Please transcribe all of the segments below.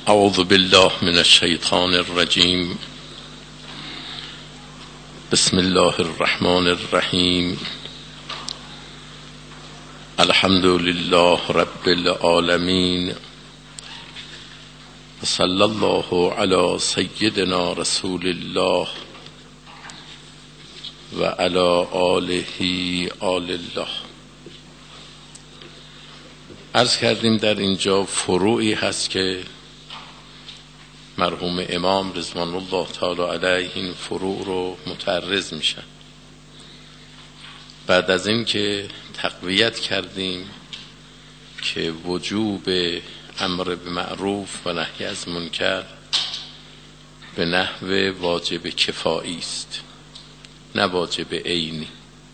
اعوذ بالله من الشیطان الرجیم. بسم الله الرحمن الرحیم. الحمد لله رب العالمین و صلی الله علی سیدنا رسول الله و علی آله آل الله. عرض کردیم در اینجا فروعی هست که مرحوم امام رضوان الله تعالی علیه این فروع رو متعرض میشن. بعد از این که تقویت کردیم که وجوب امر به معروف و نهی از منکر به نحو واجب کفایی است، نه واجب عینی.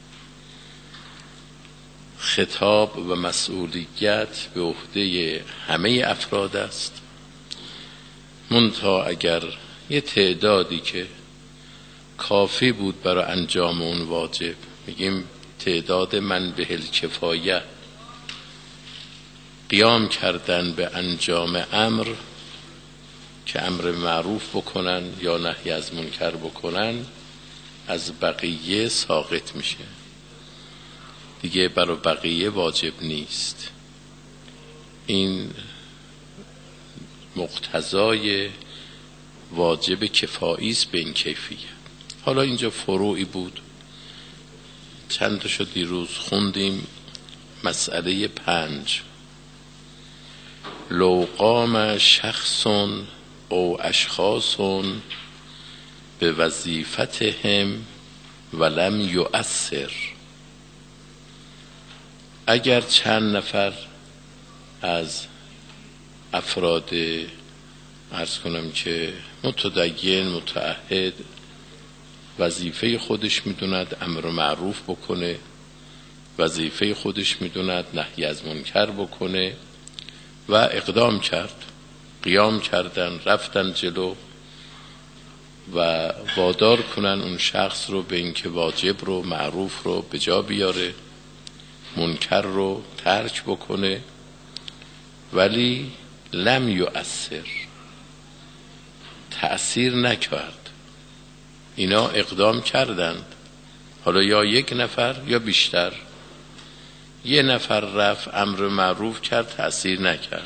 خطاب و مسئولیت به عهده همه افراد است، منتها اگر یه تعدادی که کافی بود برای انجام اون واجب، میگیم تعداد من به الکفایه، قیام کردن به انجام امر که امر معروف بکنن یا نهی از منکر بکنن، از بقیه ساقط میشه، دیگه برای بقیه واجب نیست. این مقتضای واجب کفایی است به این کیفیت. حالا اینجا فروعی بود، چند تا شد دیروز خوندیم. مسئله 5: لو قام شخص او اشخاص به وظیفتهم ولم یؤثر. اگر چند نفر از افراد عرض کنم که متدین متعهد وظیفه خودش میدوند امر معروف بکنه، وظیفه خودش میدوند نهی از منکر بکنه و اقدام کرد، قیام کردن، رفتن جلو و وادار کنن اون شخص رو به اینکه واجب رو معروف رو به جا بیاره، منکر رو ترک بکنه، ولی لم یؤثر، تأثیر نکرد. اینا اقدام کردند، حالا یا یک نفر یا بیشتر. یه نفر رفت امر معروف کرد، تأثیر نکرد.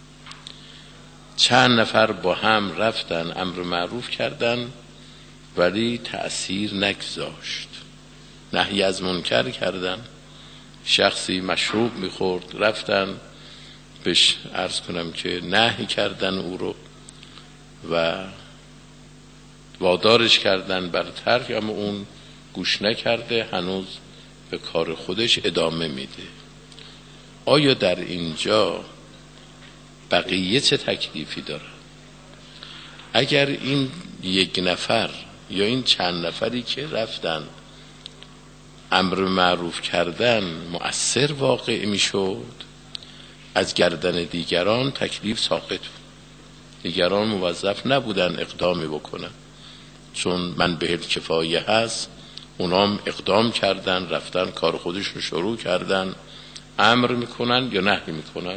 چند نفر با هم رفتن امر معروف کردن ولی تأثیر نگذاشت. نهی از منکر کردن، شخصی مشروب میخورد، رفتن بهش عرض کنم که نهی کردن او رو و وادارش کردن بر ترک، اما اون گوش نکرده، هنوز به کار خودش ادامه میده. آیا در اینجا بقیه چه تکلیفی داره؟ اگر این یک نفر یا این چند نفری که رفتن امر معروف کردن مؤثر واقع میشد، از گردن دیگران تکلیف ساقط بود. دیگران موظف نبودن اقدامی بکنن، چون من به الکفایه هست. اونام اقدام کردن، رفتن کار خودشون شروع کردن، امر میکنن یا نهی میکنن،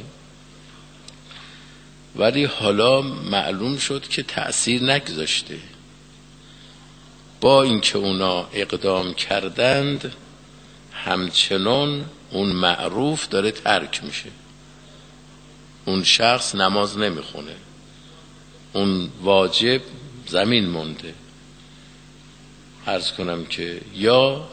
ولی حالا معلوم شد که تأثیر نگذاشته. با اینکه اونا اقدام کردند، همچنان اون معروف داره ترک میشه. اون شخص نماز نمیخونه، اون واجب زمین مونده. عرض کنم که یا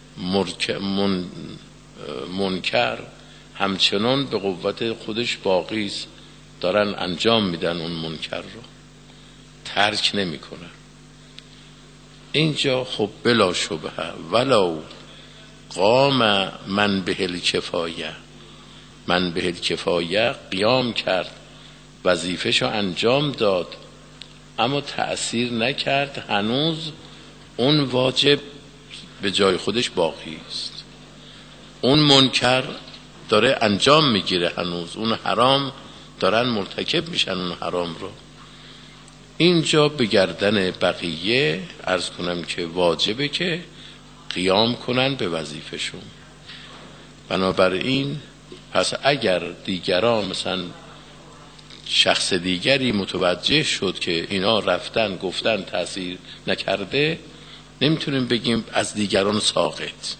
منکر همچنان به قوت خودش باقی است، دارن انجام میدن اون منکر رو، ترک نمیکنن. اینجا خب بلا شبهه ولو قام من به الکفایه، من به الکفایه قیام کرد، وظیفه‌شو انجام داد، اما تأثیر نکرد، هنوز اون واجب به جای خودش باقی است. اون منکر داره انجام میگیره، هنوز اون حرام دارن مرتکب میشن اون حرام رو. اینجا به گردن بقیه عرض کنم که واجبه که قیام کنن به وظیفه‌شون. بنابراین پس اگر دیگران مثلا شخص دیگری متوجه شد که اینا رفتن گفتن تأثیر نکرده، نمیتونیم بگیم از دیگران ساقط.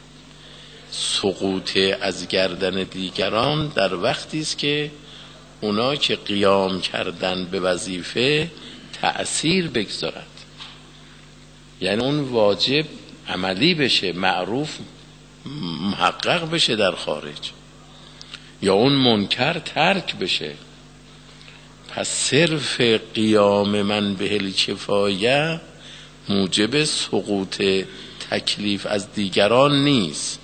سقوط از گردن دیگران در وقتی است که اونا که قیام کردن به وظیفه تأثیر بگذارد، یعنی اون واجب عملی بشه، معروف محقق بشه در خارج، یا اون منکر ترک بشه. پس صرف قیام من به الکفایه موجب سقوط تکلیف از دیگران نیست.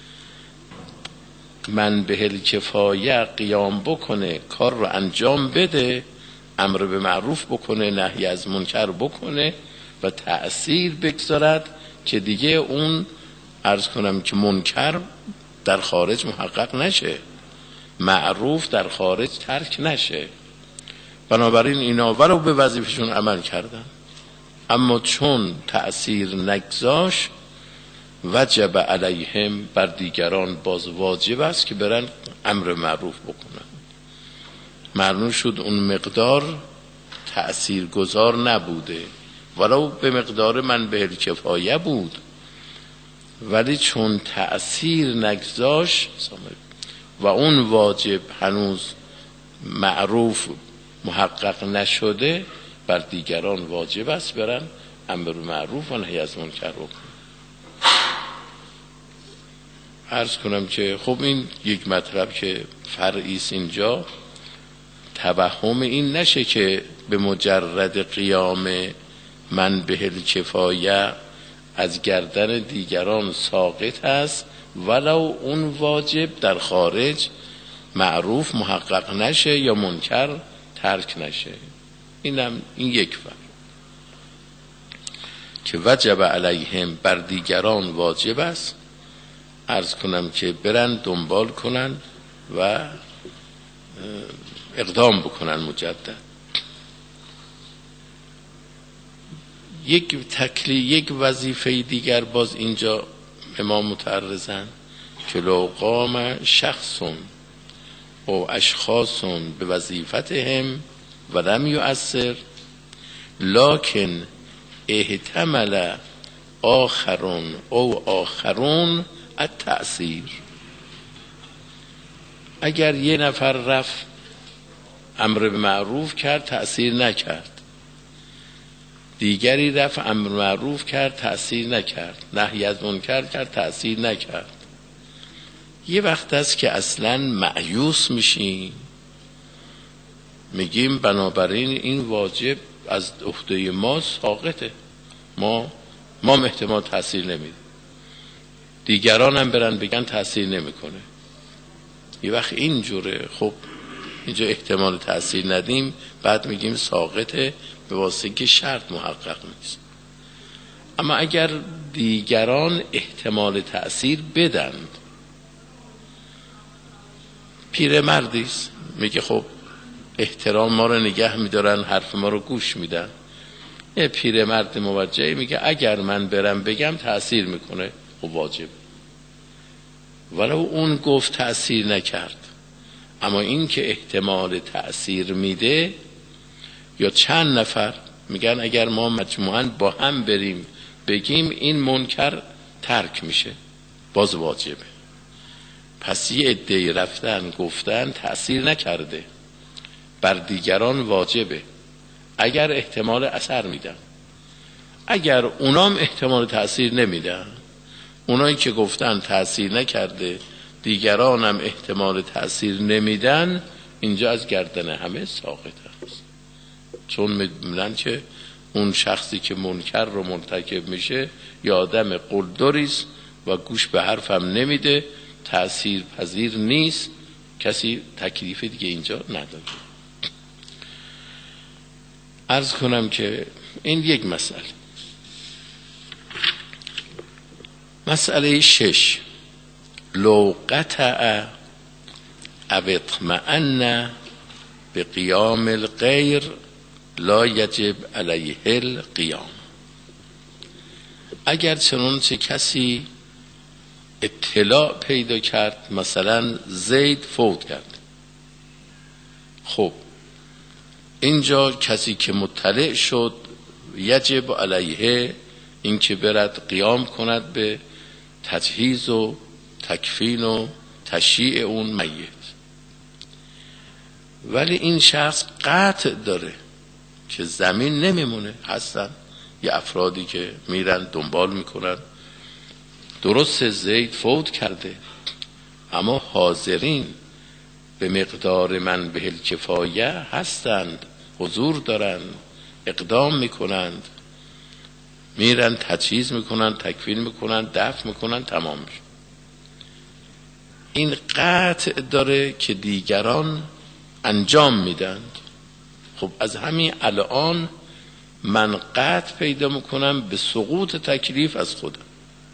من به الکفایه قیام بکنه، کار رو انجام بده، امر به معروف بکنه، نهی از منکر بکنه و تأثیر بگذارد که دیگه اون عرض کنم که منکر در خارج محقق نشه، معروف در خارج ترک نشه. بنابراین اینا ولو به وظیفهشون عمل کردن، اما چون تأثیر نگذاشت وجب علیهم، بر دیگران باز واجب است که برن امر معروف بکنن. معلوم شد اون مقدار تأثیر گذار نبوده، ولو به مقدار من به الکفایه بود، ولی چون تأثیر نگذاشت و اون واجب هنوز معروف محقق نشده، بر دیگران واجب است برن امر معروف و نهی از منکر بکنن. عرض کنم که خب این یک مطلب که فرعی است اینجا، توهم این نشه که به مجرد قیام من به الکفایه از گردن دیگران ساقط است ولو اون واجب در خارج معروف محقق نشه یا منکر ترک نشه. این یک فرق که وجب علیهم، بر دیگران واجب است عرض کنم که برن دنبال کنن و اقدام بکنن مجدد. یک وظیفه دیگر باز اینجا امام متعرضن که لو قام شخص او اشخاص به وظیفتهم و لم یؤثر لکن احتمل آخرون او آخرون التأثیر. اگر یه نفر رفت امر به معروف کرد تأثیر نکرد، دیگری رفت امر معروف کرد تأثیر نکرد، نهی از منکر کرد تأثیر نکرد، یه وقت است که اصلا مایوس میشیم، میگیم بنابراین این واجب از عهده ما ساقطه، ما احتمال تأثیر نمیده، دیگران هم برن بگن تأثیر نمیکنه. یه وقت اینجوره، خب اینجا احتمال تأثیر ندیم، بعد میگیم ساقطه به واسطه که شرط محقق نیست. اما اگر دیگران احتمال تأثیر بدند، پیرمردیست میگه خب احترام ما رو نگه میدارن، حرف ما رو گوش میدن، یه پیرمرد موجه میگه اگر من برم بگم تأثیر میکنه و واجب، ولو اون گفت تأثیر نکرد، اما این که احتمال تأثیر میده، یا چند نفر میگن اگر ما مجموعاً با هم بریم بگیم این منکر ترک میشه، باز واجبه. پس یه عده‌ای رفتن گفتن تأثیر نکرده، بر دیگران واجبه اگر احتمال اثر میدن. اگر اونام احتمال تأثیر نمیدن، اونایی که گفتن تأثیر نکرده دیگران هم احتمال تأثیر نمیدن، اینجا از گردن همه ساقط است، چون میدونن که اون شخصی که منکر رو مرتکب میشه یا آدم قلدریست و گوش به حرفم نمیده، تأثیر پذیر نیست، کسی تکلیف دیگه اینجا نداره. عرض کنم که این یک مسئله 6 لو قطع او اطمئن به قیام الغیر لا یجب علیه القیام. اگر چنانچه کسی اطلاع پیدا کرد مثلا زید فوت کرد، خب اینجا کسی که مطلع شد یجب علیه این که برد قیام کند به تجهیز و تکفین و تشییع اون میت. ولی این شخص قطع داره که زمین نمیمونه. هستن یه افرادی که میرن دنبال میکنن، درست زید فوت کرده اما حاضرین به مقدار من به الکفایه هستند، حضور دارن، اقدام میکنند، میرن تجهیز میکنن، تکفین میکنن، دفن میکنن، تمام میشه. این قطع داره که دیگران انجام میدند. خب از همین الان من قطع پیدا میکنم به سقوط تکلیف از خودم.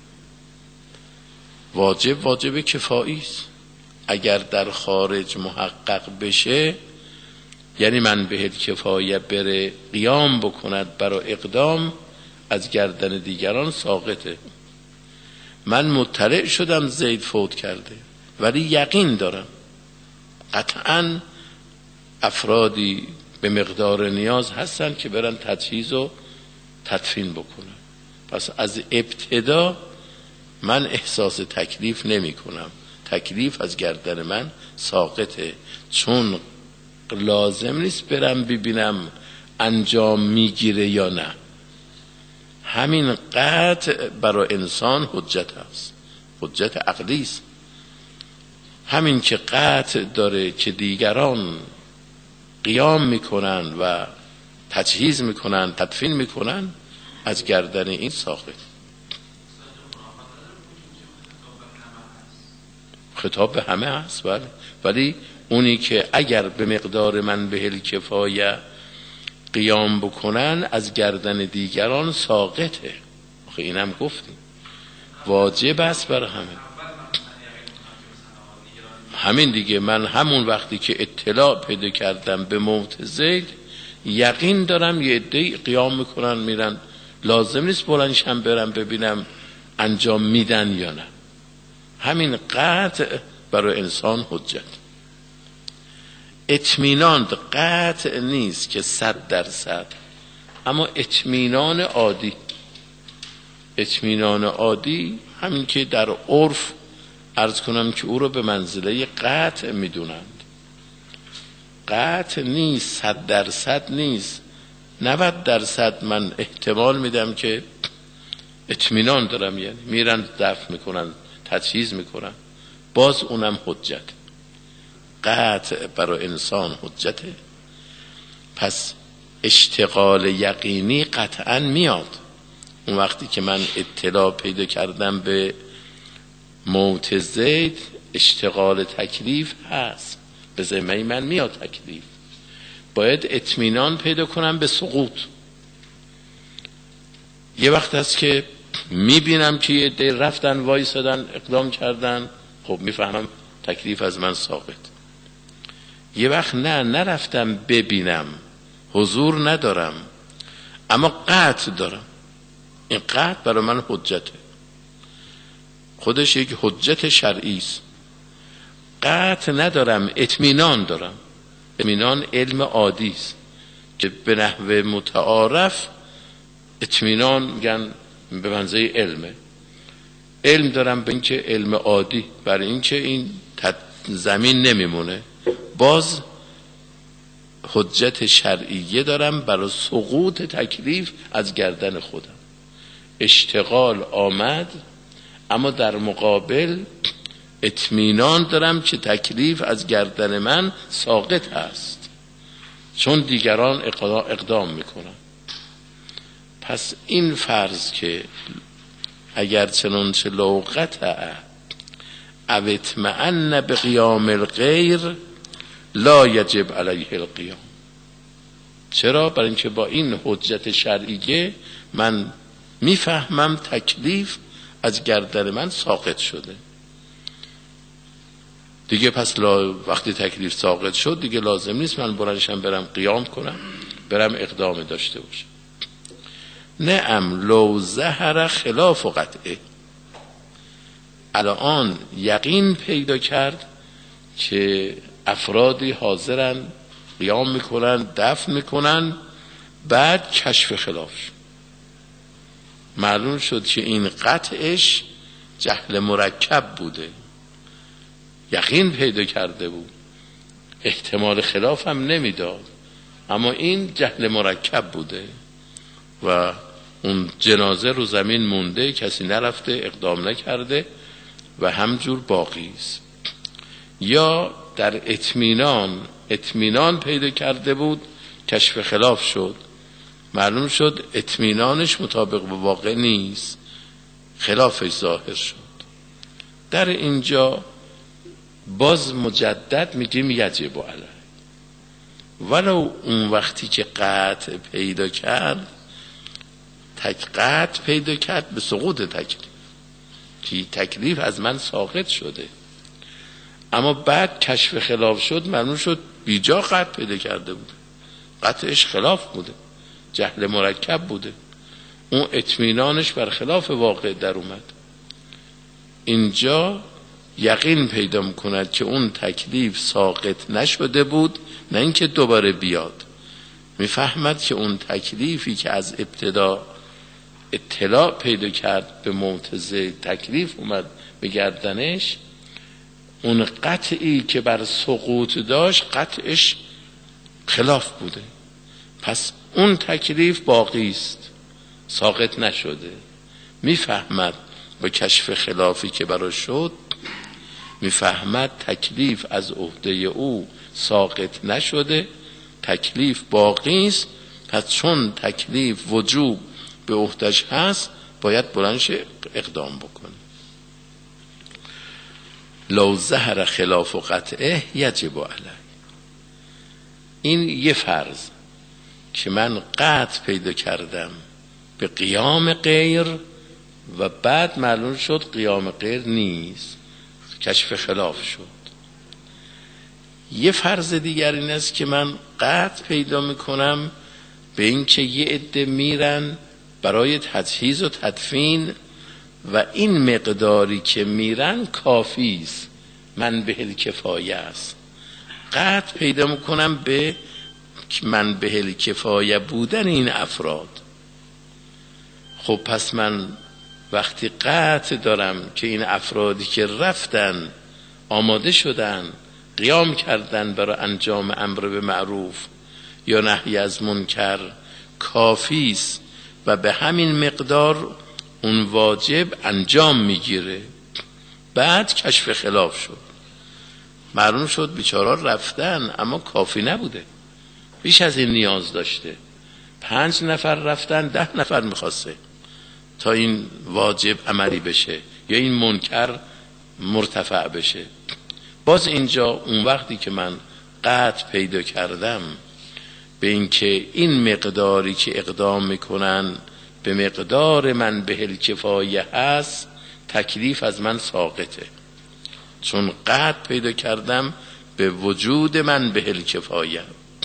واجب کفایی است. اگر در خارج محقق بشه، یعنی من به کفایه بره قیام بکند برای اقدام، از گردن دیگران ساقطه. من مطلع شدم زید فوت کرده ولی یقین دارم قطعاً افرادی به مقدار نیاز هستن که برن تجهیز و تدفین بکنن. پس از ابتدا من احساس تکلیف نمی کنم، تکلیف از گردن من ساقطه، چون لازم نیست برم ببینم انجام میگیره یا نه. همین قطع برای انسان حجت هست، حجت عقلی است. همین که قطع داره که دیگران قیام میکنن و تجهیز میکنن، تدفین میکنن، از گردن این ساقط. خطاب به همه هست بله، ولی اونی که اگر به مقدار من به الکفایه قیام بکنن از گردن دیگران ساقطه. آخه اینم گفتیم واجب است بر همه. همین دیگه، من همون وقتی که اطلاع پیدا کردم به موت زید یقین دارم یه عده‌ای قیام میکنن میرن، لازم نیست بلندشم برم ببینم انجام میدن یا نه. همین قطع برای انسان حجت. اطمینان قطع نیست که 100%، اما اطمینان عادی. اطمینان عادی همین که در عرف عرض کنم که او رو به منزله قطع میدونند. قطع نیست، 100% نیست، 90% من احتمال میدم که اطمینان دارم، یعنی میرن دفن میکنن، تجهیز میکنن، باز اونم حجت. قطع برای انسان حجته. پس اشتغال یقینی قطعا میاد. اون وقتی که من اطلاع پیدا کردم به موت زید، اشتغال تکلیف هست، به ذمه من میاد تکلیف. باید اطمینان پیدا کنم به سقوط. یه وقت هست که میبینم که یه عده رفتن وایسادن اقدام کردن، خب میفهمم تکلیف از من ساقط. یه وقت نرفتم ببینم، حضور ندارم اما قطع دارم. این قطع برای من حجته، خودش یک حجت شرعی است. قطع ندارم، اطمینان دارم. اطمینان علم عادی است که به نحو متعارف اطمینان میگن به منزله علمه. علم دارم به اینکه علم عادی، برای اینکه این زمین نمیمونه. باز حجت شرعیه دارم برای سقوط تکلیف از گردن خودم. اشتغال آمد اما در مقابل اطمینان دارم که تکلیف از گردن من ساقط است، چون دیگران اقدام میکنن. پس این فرض که اگر چنانچه لو قطع او اطمئن به قیام الغیر لا یجب علیه القیام. چرا؟ برای اینکه با این حجت شرعیه من میفهمم تکلیف از گردن من ساقط شده دیگه. پس وقتی تکلیف ساقط شد دیگه لازم نیست من بلندشم برم قیام کنم، برم اقدام داشته باشم. نعم لو ظهر خلاف قطعه. الان یقین پیدا کرد که افرادی حاضرن قیام میکنن، دفن میکنن. بعد کشف خلاف شد، معلوم شد که این قطعش جهل مرکب بوده، یقین پیدا کرده بود، احتمال خلاف هم نمیداد، اما این جهل مرکب بوده و اون جنازه رو زمین مونده، کسی نرفته اقدام نکرده و همجور باقی است. یا در اطمینان پیدا کرده بود، کشف خلاف شد، معلوم شد اطمینانش مطابق با واقع نیست، خلافش ظاهر شد. در اینجا باز مجدد میگیم یجب علیه، ولو اون وقتی که قطع پیدا کرد، قطع پیدا کرد به سقوط تکلیف، که تکلیف از من ساقط شده، اما بعد کشف خلاف شد، معلوم شد بیجا قطع پیدا کرده بود، قطعش خلاف بوده، جهل مرکب بوده، اون اطمینانش بر خلاف واقع در اومد. اینجا یقین پیدا میکند که اون تکلیف ساقط نشده بود، نه اینکه دوباره بیاد. میفهمد که اون تکلیفی که از ابتدا اطلاع پیدا کرد به معتزه، تکلیف اومد به گردنش، اون قطعی که بر سقوط داشت قطعش خلاف بوده، پس اون تکلیف باقی است، ساقط نشده. میفهمد با کشف خلافی که براش شد، میفهمد تکلیف از عهده او ساقط نشده، تکلیف باقی است، پس چون تکلیف وجوب به عهدهش هست، باید بلندش اقدام بکنه. لو ظهر خلاف و قطعه یجب علیه. این یه فرض که من قطع پیدا کردم به قیام غیر و بعد معلوم شد قیام غیر نیست، کشف خلاف شد. یه فرض دیگر این است که من قطع پیدا میکنم به این که یه عده میرن برای تجهیز و تدفین و این مقداری که میرن کافی است، من به الکفایه است. قطع پیدا میکنم به من به الکفایه بودن این افراد. خب پس من وقتی قطع دارم که این افرادی که رفتن آماده شدن، قیام کردن برای انجام امر به معروف یا نهی از منکر، کافی است و به همین مقدار اون واجب انجام میگیره، بعد کشف خلاف شد، معلوم شد بیچارا رفتن اما کافی نبوده، بیش از این نیاز داشته، 5 نفر رفتن 10 نفر میخواسته تا این واجب عملی بشه یا این منکر مرتفع بشه. باز اینجا اون وقتی که من قطع پیدا کردم به اینکه این مقداری که اقدام میکنن به مقدار من به الکفایه هست، تکلیف از من ساقطه، چون قطع پیدا کردم به وجود من به الکفایه.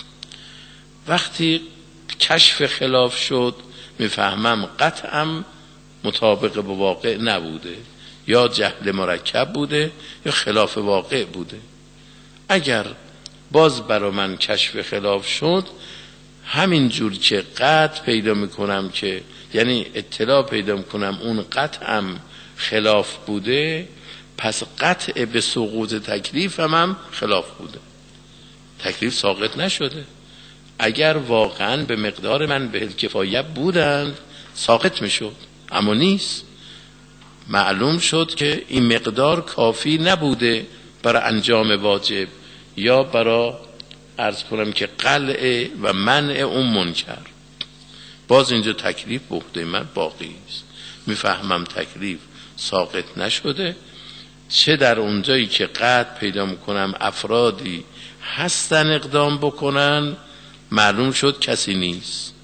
وقتی کشف خلاف شد میفهمم قطعم مطابق با واقع نبوده، یا جهل مرکب بوده یا خلاف واقع بوده. اگر باز برا من کشف خلاف شد، همین جور که قطع پیدا میکنم که یعنی اطلاع پیدا میکنم اون قطعم خلاف بوده، پس قطع به سقوط تکلیف هم خلاف بوده، تکلیف ساقط نشده. اگر واقعا به مقدار من به الکفایه بودند ساقط میشد، اما نیست. معلوم شد که این مقدار کافی نبوده برای انجام واجب یا برای عرض کنم که قلع و منع اون منکر. باز اینجا تکلیف به عهده من باقی است، میفهمم تکلیف ساقط نشده، چه در اونجایی که قطع پیدا میکنم افرادی هستن اقدام بکنن، معلوم شد کسی نیست،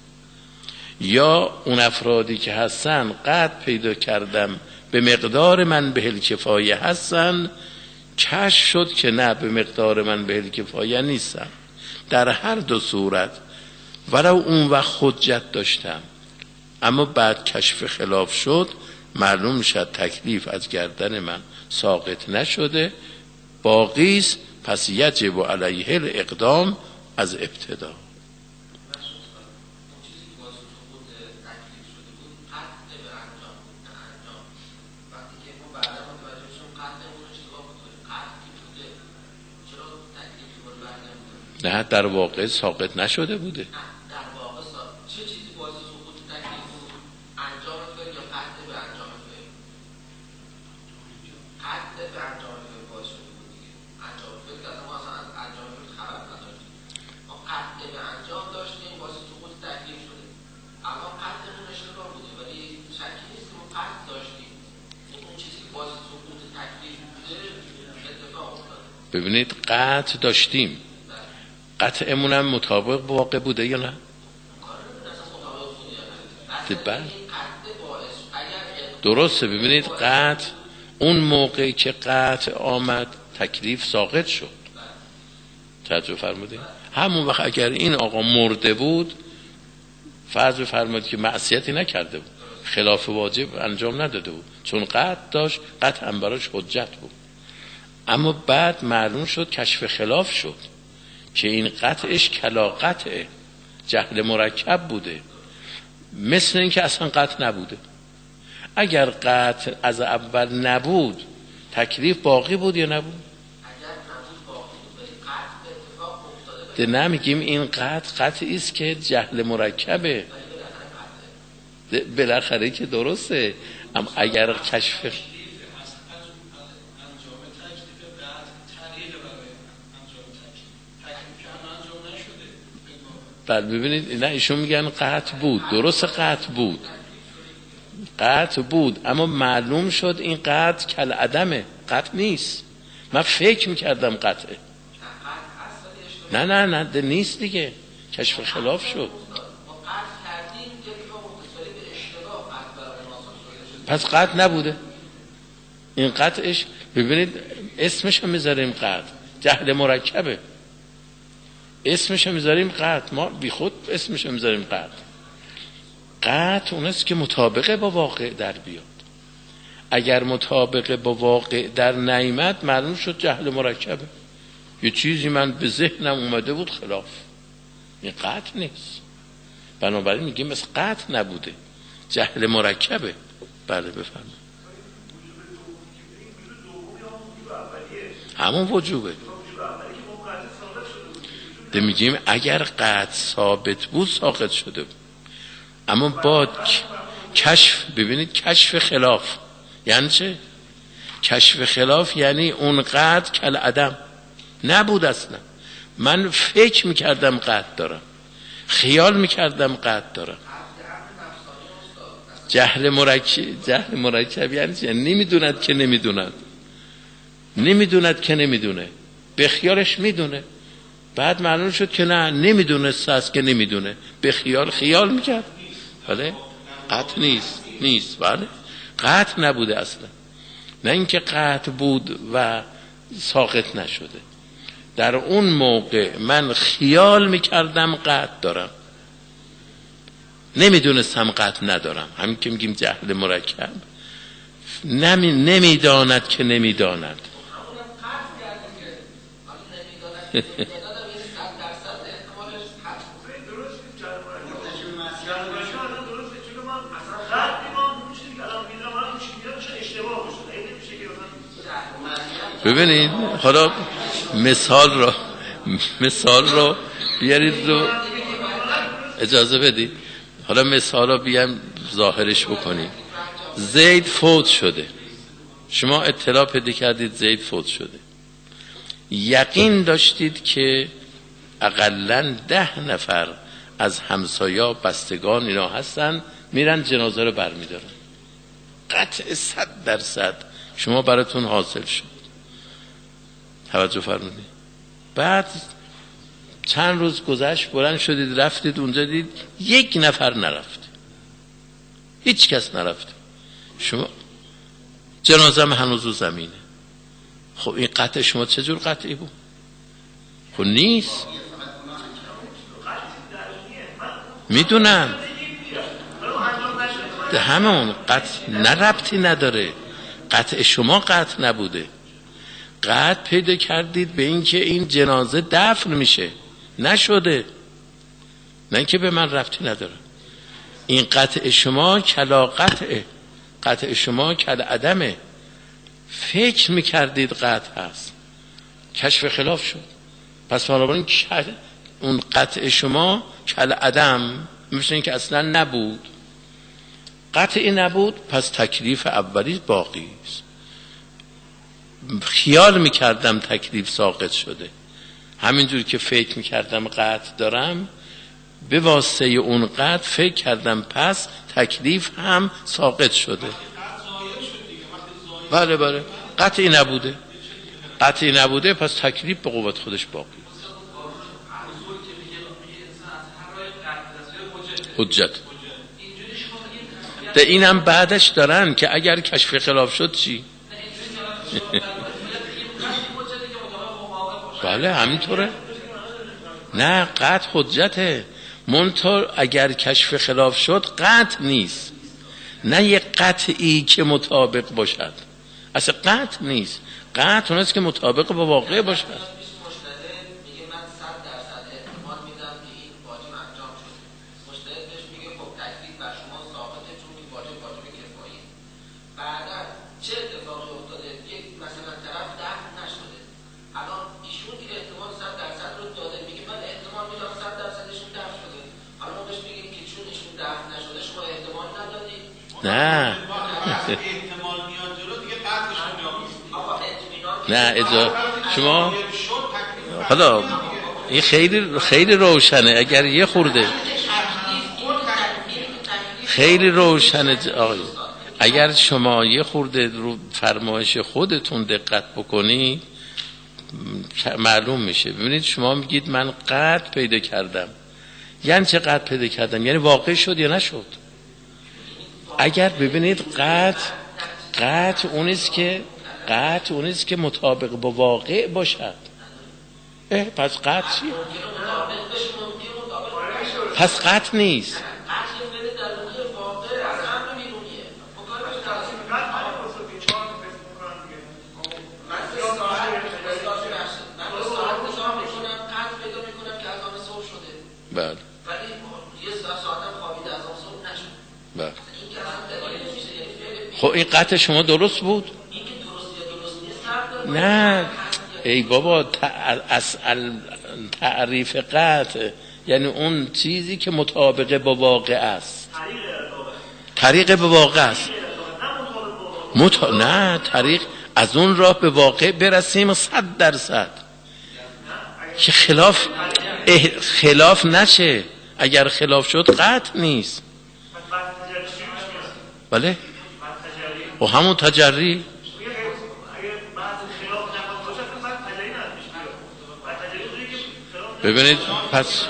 یا اون افرادی که هستن قطع پیدا کردم به مقدار من به الکفایه هستن، کشف شد که نه به مقدار من به الکفایه نیستن. در هر دو صورت ولو اون وقت حجت داشتم اما بعد کشف خلاف شد، معلوم شد تکلیف از گردن من ساقط نشده، باقیست، پس یجب علیه الاقدام از ابتدا. نه در واقع ساقط نشده بوده. چه چیزی باعث سقوط تکلیف بود؟ انجام فعل یا قطع به انجام فعل؟ قطع به انجام فعل باعث شده بود دیگه. انجام فعل که ما اصلا از انجام فعل خبر نداشتیم. ما قطع به انجام داشتیم باعث سقوط تکلیف شده. اما قطعمون اشتباه بوده ولی شکی نیست که ما قطع داشتیم. اون چیزی که باعث سقوط تکلیف بوده اتفاق افتاده. ببینید قطع داشتیم. قطعمون هم مطابق واقع بوده یا نه؟ درسته. ببینید قطع اون موقعی که قطع آمد تکلیف ساقط شد. توجه فرمودید؟ همون وقت اگر این آقا مرده بود فرض فرمودید که معصیتی نکرده بود، خلاف واجب انجام نداده بود، چون قطع داشت، قطع هم براش حجت بود. اما بعد معلوم شد کشف خلاف شد که این قطعش کلا قطعه، جهل مرکب بوده، مثل این که اصلا قطع نبوده. اگر قطع از اول نبود تکلیف باقی بود یا نبود؟ اگر نبود باقی بود ولی قطع به اتفاق افتاده. ده نمیگیم این قطعی است که جهل مرکبه، بالاخره که درسته. اما اگر کشف بله ببینید، نه ایشون میگن قطع بود، درست قطع بود اما معلوم شد این قطع کل عدمه، قطع نیست. من فکر میکردم قطعه. نه ده نیست دیگه، کشف خلاف شد. پس قطع نبوده. این قطعش ببینید اسمش هم میذاریم قطع، جهل مرکبه، اسمش هم میذاریم قطع، ما بی خود اسمش هم میذاریم قطع. قطع اونست که مطابقه با واقع در بیاد. اگر مطابقه با واقع در نیامد معلوم شد جهل مرکبه، یه چیزی من به ذهنم اومده بود خلاف. این قطع نیست. بنابراین میگیم مثل قطع نبوده، جهل مرکبه. بله بفرمایید. همون وجوبه. ده میگیم اگر قطع ثابت بود ساقط شده بود. اما با کشف، ببینید کشف خلاف یعنی چه؟ کشف خلاف یعنی اون قطع کل عدم نبود اصلا. من فکر میکردم قطع دارم، خیال میکردم قطع دارم. جهل مرکب یعنی چه؟ نمیدوند که نمیدونه، به خیالش میدونه. بعد معلوم شد که نه، نمیدونست است که نمیدونه، به خیال میکرد. بله قطع نیست. بله قطع نبوده اصلا. نه اینکه قطع بود و ساقط نشده. در اون موقع من خیال میکردم قطع دارم، نمیدونستم قطع ندارم. همین که میگیم جهل مرکب. نمیداند که نمیداند. ببینید حالا مثال رو بیارید، رو اجازه بدید حالا مثال رو بیام ظاهرش بکنیم. زید فوت شده، شما اطلاع پیدا کردید زید فوت شده، یقین داشتید که اقلن 10 نفر از همسایا بستگان اینا هستن، میرن جنازه رو برمیدارن، قطع 100% شما براتون حاصل شد. توجه فرمودید. بعد چند روز گذشت، بلند شدید رفتید اونجا، دید 1 نفر نرفت، هیچ کس نرفت، شما جنازه هنوز رو زمینه. خب این قطع شما چه جور قطعی بود؟ خب نیست. میدونم ده همون قطع ربطی نداره، قطع شما قطع نبوده. قطع پیدا کردید به این که این جنازه دفن میشه، نشده، نه اینکه به من ربطی نداره. این قطع شما کلا قطعه، قطع شما کل عدمه. فکر میکردید قطع هست، کشف خلاف شد. پس بنابراین اون قطع شما کل عدم مثل این که اصلا نبود. قطعی نبود، پس تکلیف اولی باقی است. خیال میکردم تکلیف ساقط شده، همینجور که فکر میکردم قطع دارم، به واسطه اون قطع فکر کردم پس تکلیف هم ساقط شده. بله بله، قطعی نبوده، قطعی نبوده، پس تکلیف به قوت خودش باقی. حجت ده اینم بعدش دارن که اگر کشف خلاف شد چی؟ بله همینطوره. نه قطع حجته، منتها اگر کشف خلاف شد قطع نیست، نه یک قطعی که مطابق باشد، اصلا قطع نیست. قطع اونست که مطابق با واقع باشد. نه نه شما حالا این خیلی روشنه، اگر یه خورده خیلی روشنه آقای، اگر شما یه خورده رو فرمایش خودتون دقت بکنی معلوم میشه. ببینید شما میگید من قطع پیدا کردم، یعنی چه قطع پیدا کردم؟ یعنی واقع شد یا نشد؟ اگر ببینید قطع اونیست که مطابق با واقع باشد. پس قطع چیه؟ پس قطع نیست. بله. بله. خب این قطع شما درست بود؟ نه ای بابا، تعریف قطع یعنی اون چیزی که مطابق با واقع است. طریق به واقع است. نه طریق از اون راه به واقع برسیم 100%، که خلاف نشه. اگر خلاف شد قطع نیست. بله و همون تجری. ببینید پس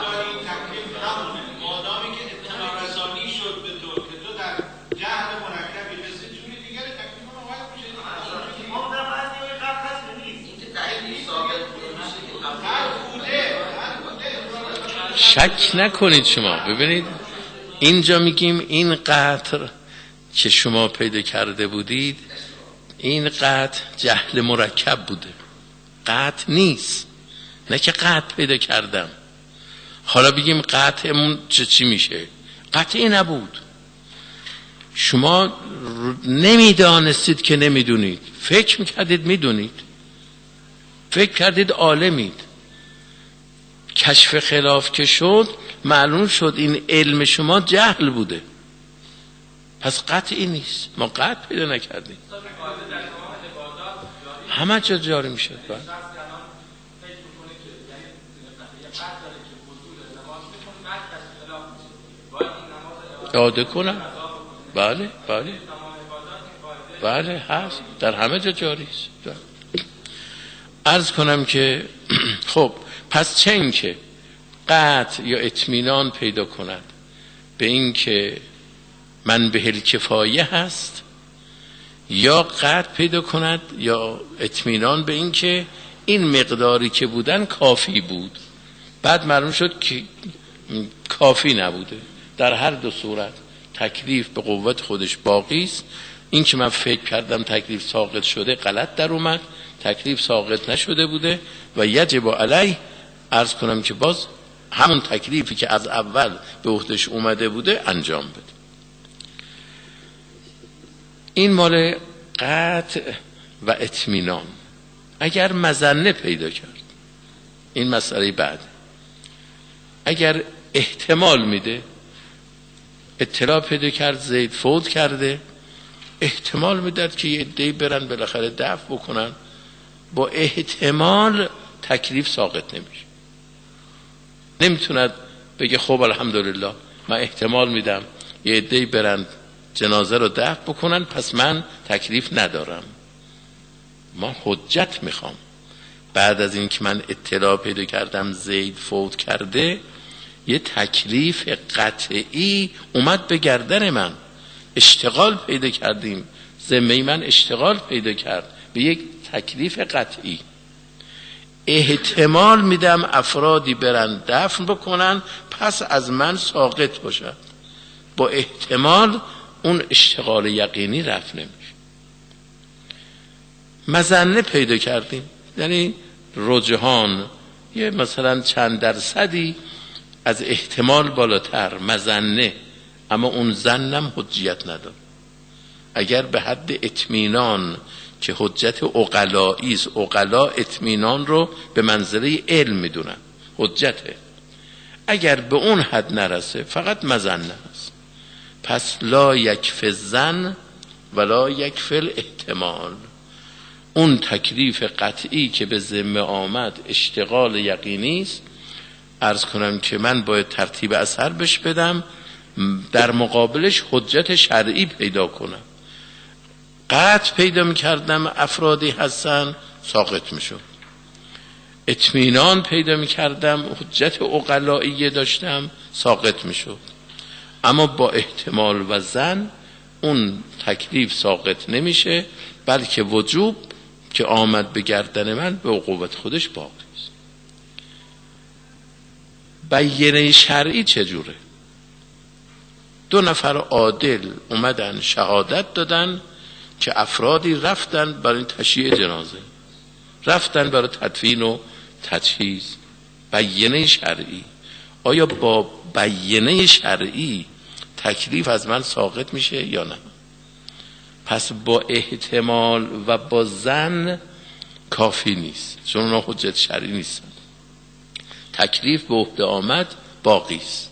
شک نکنید شما. ببینید اینجا میگیم این قطع که شما پیدا کرده بودید، این قطع جهل مرکب بوده، قطع نیست. نه که قطع پیدا کردم. حالا بگیم قطعمون چی میشه؟ قطعی نبود. شما نمیدانستید که نمیدونید، فکر میکردید میدونید، فکر کردید عالمید. کشف خلاف که شد معلوم شد این علم شما جهل بوده، پس قطعی نیست. ما قطع پیدا نکردیم، همه جا جاری میشه. اعاده کنم. بله بله بله هست، در همه جا جاری است. عرض کنم که خب پس چه این که قطع یا اطمینان پیدا کند به این که من به الکفایه هست، یا قطع پیدا کند یا اطمینان به این که این مقداری که بودن کافی بود، بعد معلوم شد که کافی نبوده. در هر دو صورت تکلیف به قوت خودش باقی است. این که من فکر کردم تکلیف ساقط شده غلط در اومد، تکلیف ساقط نشده بوده و یجب علیه عرض کنم که باز همون تکلیفی که از اول به عهدهش اومده بوده انجام بده. این مال قطع و اطمینان. اگر مظنه پیدا کرد، این مسئله بعد، اگر احتمال میده، اطلاع پیدا کرد زید فوت کرده، احتمال میداد که یه عده‌ای برن بالاخره دفع بکنن، با احتمال تکلیف ساقط نمیشه. نمیتوند بگه خب الحمدلله من احتمال میدم یه عده‌ای برن جنازه رو دفع بکنن پس من تکلیف ندارم. ما حجت میخوام. بعد از این که من اطلاع پیدا کردم زید فوت کرده، یه تکلیف قطعی اومد به گردن من، اشتغال پیدا کردیم، ذمه من اشتغال پیدا کرد به یک تکلیف قطعی. احتمال میدم افرادی برن دفن بکنن پس از من ساقط باشد. با احتمال اون اشتغال یقینی رفت نمیشه. مظنه پیدا کردیم، یعنی رجحان یه مثلا چند درصدی از احتمال بالاتر، مظنه، اما اون ظنم حجیت نداره. اگر به حد اطمینان که حجت عقلایی است، عقلا اطمینان رو به منزله علم میدونن، حجته. اگر به اون حد نرسه فقط مظنه است. پس لا یکفی الظن ولا یکفی الاحتمال. اون تکلیف قطعی که به ذمه آمد اشتغال یقینی است، عرض کنم که من باید ترتیب اثر بش بدم، در مقابلش حجت شرعی پیدا کنم. قطع پیدا میکردم افرادی هستن ساقط میشد، اطمینان پیدا میکردم حجت عقلایی داشتم ساقط میشد. اما با احتمال و ظن اون تکلیف ساقط نمیشه، بلکه وجوب که آمد به گردن من به عقوبت خودش باقی است. بیانه شرعی چجوره؟ 2 نفر عادل اومدن شهادت دادن که افرادی رفتن برای تشییع جنازه، رفتن برای تدفین و تجهیز. بیانه شرعی. آیا با بیانه شرعی تکلیف از من ساقط میشه یا نه؟ پس با احتمال و با ظن کافی نیست، چون اونا حجت شرعی نیستن. تکلیف به عهده آمد باقی است.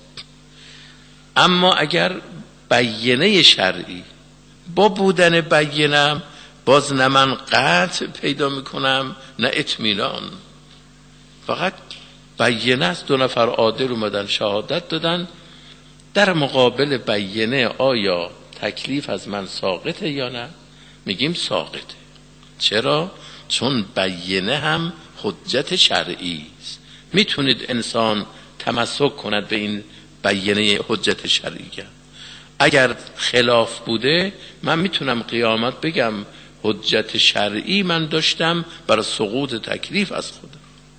اما اگر بیانه شرعی، با بودن بیانم باز نه من قطع پیدا میکنم نه اطمینان، فقط بیانه است. 2 نفر عادل اومدن شهادت دادن، در مقابل بیانه آیا تکلیف از من ساقطه یا نه؟ میگیم ساقطه. چرا؟ چون بیانه هم حجت شرعی است. میتونید انسان تمسک کند به این بیانه حجت شرعی. اگر خلاف بوده من میتونم قیامت بگم حجت شرعی من داشتم برای سقوط تکلیف از خودم.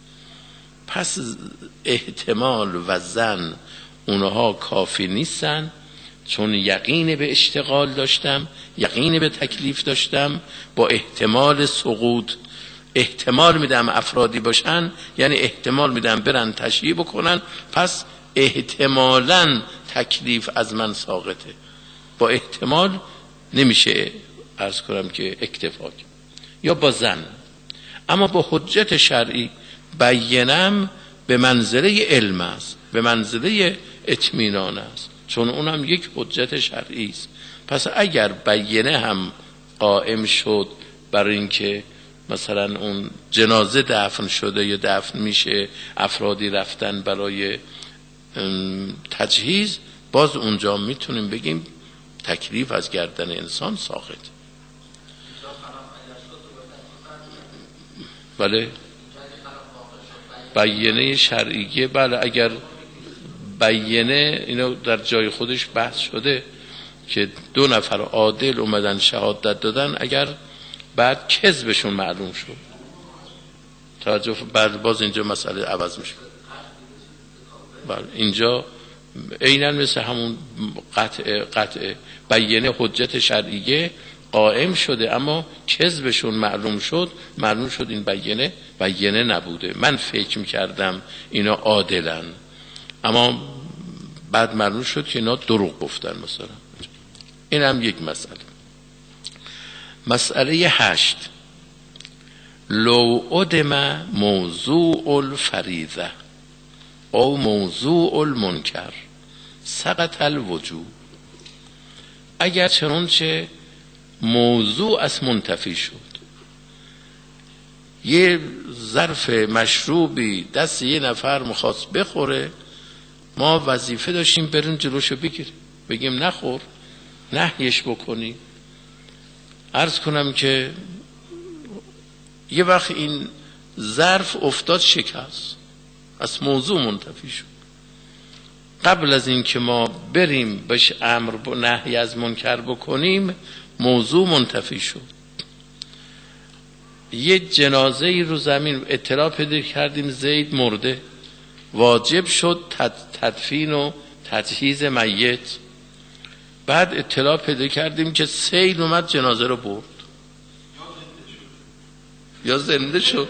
پس احتمال و ظن اونها کافی نیستن، چون یقین به اشتغال داشتم، یقین به تکلیف داشتم، با احتمال سقوط احتمال میدم افرادی باشن، یعنی احتمال میدم برن تشییع بکنن، پس احتمالاً تکلیف از من ساقطه. با احتمال نمیشه عرض کنم که اکتفا کنم، یا با ظن. اما با حجت شرعی بیانم به منزله علم است، به منزله اطمینان است، چون اونم یک حجت شرعی است. پس اگر بیانه هم قائم شد برای اینکه مثلا اون جنازه دفن شده یا دفن میشه، افرادی رفتن برای تجهیز، باز اونجا میتونیم بگیم تکلیف از گردن انسان ساقط. بله، بیانه شرعیه. بله، اگر بیانه اینو در جای خودش بحث شده که 2 نفر عادل اومدن شهادت دادن، اگر بعد کذبشون معلوم شد، توجه، بعد باز اینجا مسئله عوض میشه. بله، اینجا عیناً مثل همون قطع بیانه حجت شرعیه قائم شده اما کذبشون معلوم شد این بیانه نبوده. من فکر میکردم اینا عادلن اما بعد معلوم شد که اینا دروغ گفتن مثلا. این هم یک مسئله. مسئله 8 لو ادم موضوع الفریضه او موضوع المنکر سقط الوجوب. اگر چنانچه موضوع از منتفی شد، یه ظرف مشروبی دست یه نفر میخواست بخوره، ما وظیفه داشتیم بریم جلوشو بگیریم، بگیم نخور، نهیش بکنیم. عرض کنم که یه وقت این ظرف افتاد شکست، از موضوع منتفی شد. قبل از این که ما بریم بهش امر نهی از منکر بکنیم موضوع منتفی شد. یه جنازه ای رو زمین اطلاع پیدا کردیم زید مرده، واجب شد تدفین و تجهیز میت. بعد اطلاع پیدا کردیم که سیل اومد جنازه رو برد یا زنده شد.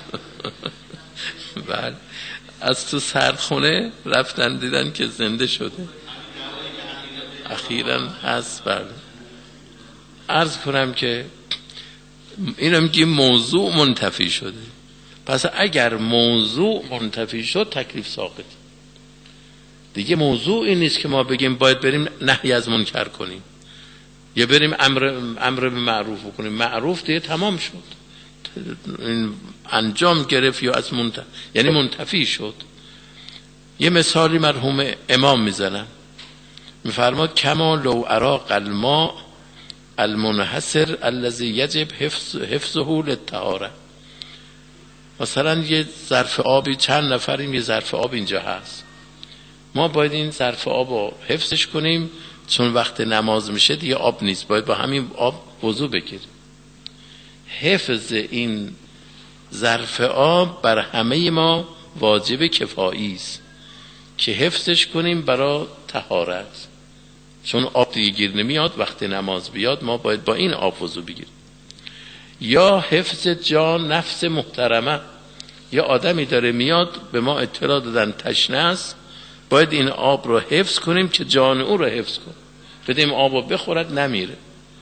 بله از تو سردخونه رفتن دیدن که زنده شده، اخیراً هست. بله عرض کنم که اینو میگیم موضوع منتفی شده. پس اگر موضوع منتفی شد تکلیف ساقط دیگه. موضوع این نیست که ما بگیم باید بریم نهی از منکر کنیم یا بریم امر به معروف بکنیم. معروف دیگه تمام شد، این انجام گرفت یا از یعنی منتفی شد. یه مثالی مرحوم امام میزنن، میفرماد کما لو اراق الماء المنحصر الذي یجب حفظه للطهاره. مثلا یه ظرف آبی، چند نفریم، یه ظرف آب اینجا هست، ما باید این ظرف آب رو حفظش کنیم چون وقت نماز میشه دیگه آب نیست، باید با همین آب وضو بگیریم. حفظ این ظرف آب بر همه ما واجب کفایی است که حفظش کنیم برای طهارت، چون آب دیگه گیر نمیاد، وقت نماز بیاد ما باید با این آب وضو بگیریم. یا حفظ جان نفس محترمه، یا آدمی داره میاد به ما اطلاع دادن تشنه است، باید این آب رو حفظ کنیم که جان او رو حفظ کنیم، بدیم آب رو بخورد نمیره.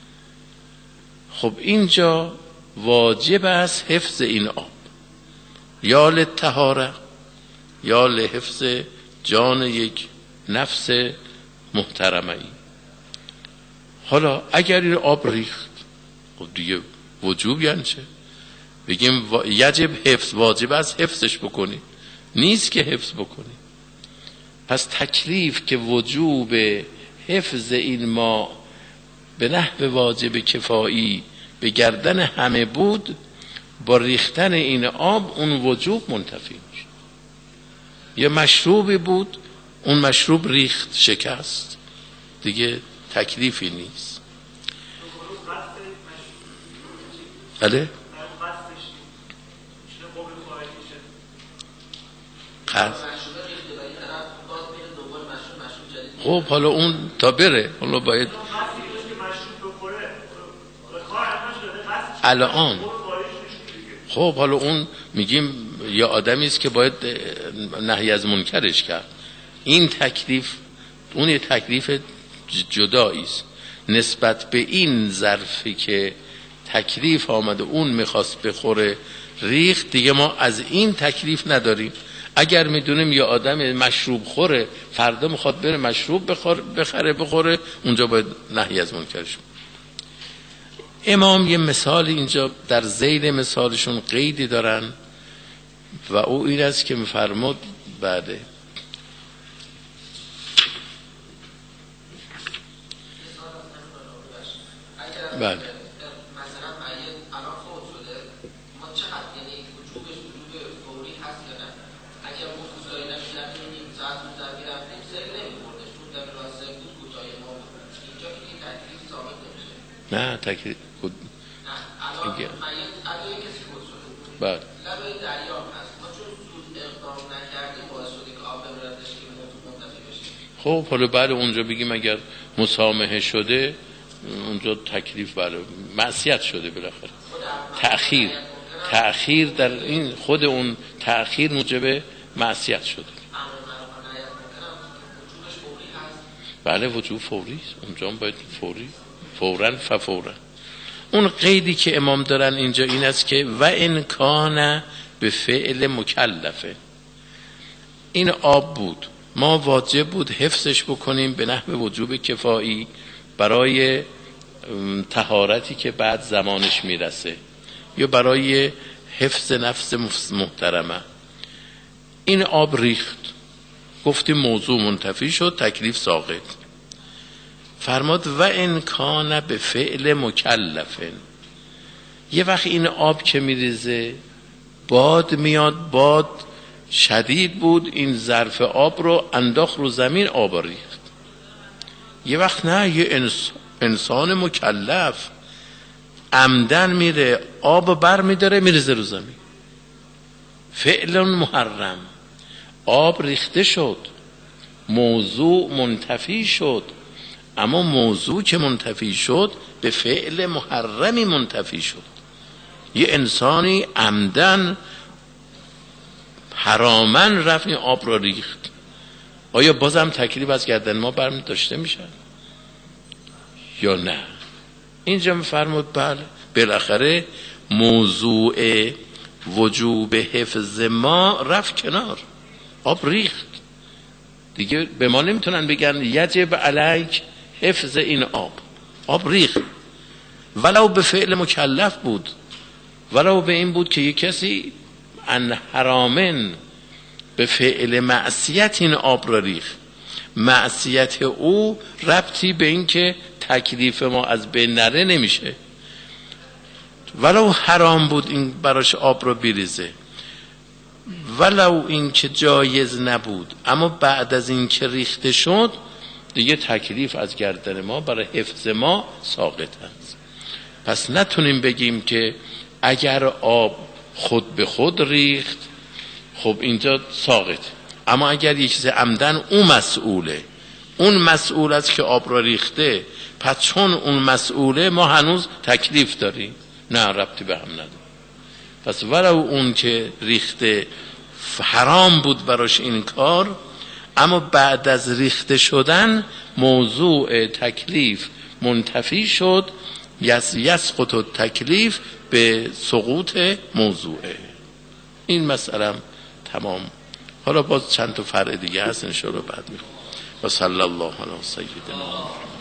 خب اینجا واجب است حفظ این آب، یا للطهاره یا لحفظ جان یک نفس محترمه ای. حالا اگر این آب ریخت خب دیگه وجوب یعنی چه؟ بگیم یجب حفظ، واجب است حفظش بکنی، نیست که حفظ بکنی. پس تکلیف که وجوب حفظ این ما به نحو واجب کفایی به گردن همه بود، با ریختن این آب اون وجوب منتفی میشه. یه مشروبی بود، اون مشروب ریخت شکست، دیگه تکلیفی نیست. بله خب حالا اون تا بره، حالا باید الان خب حالا اون میگیم یا آدمی است که باید نهی از منکرش کرد. این تکلیف اون یه تکلیف جدایی است نسبت به این ظرفی که تکلیف آمده اون میخواست بخوره ریخت، دیگه ما از این تکلیف نداریم. اگر میدونیم یه آدم مشروب خوره فردا میخواد بره مشروب بخوره، اونجا باید نهی از منکرش. امام یه مثال اینجا در ذیل مثالشون قیدی دارن و او این است که میفرمود بعده بله مثلا الان فوت شده ما چقدر یعنی وجوبش وجوب فوری هست یا نه؟ اگر ما کوتاهی نمی‌شدیم نیم ساعت مونده میرفتیم سر نمی‌بردش، چون در راسته بود کوتاهی ما بود. اینجا که این تکلیف ثابت نمیشه. نه تکلیف الان اگه کسی فوت شده بله لبه دریا هست، ما چون زود اقدام نکردیم باعث شده که آب ببردش که منتفی بشه. خب حالا بعد اونجا بگیم اگر مسامحه شده اونجا تکلیف بله معصیت شده بالاخره. تأخیر در این خود اون تأخیر موجب معصیت شده. بله وجوب فوری است، اونجا باید فوراً ففوراً. اون قیدی که امام دارن اینجا این است که و ان کان به فعل مکلفه، این آب بود ما واجب بود حفظش بکنیم به نحو وجوب کفایی برای طهارتی که بعد زمانش میرسه یا برای حفظ نفس محترمه. این آب ریخت، گفتیم موضوع منتفی شد، تکلیف ساقط. فرماد و ان کان به فعل مکلفن، یه وقت این آب که میریزه باد میاد، باد شدید بود، این ظرف آب رو انداخت رو زمین، آب ریخت. یه وقت نه، یه انسان مکلف عمدن میره آب بر میداره میریزه رو زمین، فعل محرم، آب ریخته شد، موضوع منتفی شد، اما موضوع که منتفی شد به فعل محرمی منتفی شد. یه انسانی عمدن حرامن رفت این آب را ریخت، آیا بازم تکلیف از گردن ما برمی داشته میشه یا نه؟ اینجا میفرمود بله بالاخره موضوع وجوب حفظ ما رفت کنار، آب ریخت دیگه، به ما نمیتونن بگن یجب علیک حفظ این آب ریخت، ولو به فعل مکلف بود، ولو به این بود که یک کسی ان حرامن به فعل معصیت این آب را ریخت، معصیت او ربطی به این که تکلیف ما از بین نره نمیشه، ولو حرام بود این براش آب را بریزه، ولو این که جایز نبود، اما بعد از این که ریخته شد دیگه تکلیف از گردن ما برای حفظ ما ساقط است. پس نتونیم بگیم که اگر آب خود به خود ریخت خب اینجا ساقط، اما اگر یک چیز عمدن اون مسئول است که آب را ریخته، پس چون اون مسئوله ما هنوز تکلیف داریم، نه ربطی به هم نداره. پس ولو اون که ریخته حرام بود براش این کار، اما بعد از ریخته شدن موضوع تکلیف منتفی شد، یسقط التکلیف به سقوط موضوعه. این مسئله تمام. حالا باز چند تا فرع دیگه هست ان شاء الله بعد میخونم. و صلی الله علی سیدنا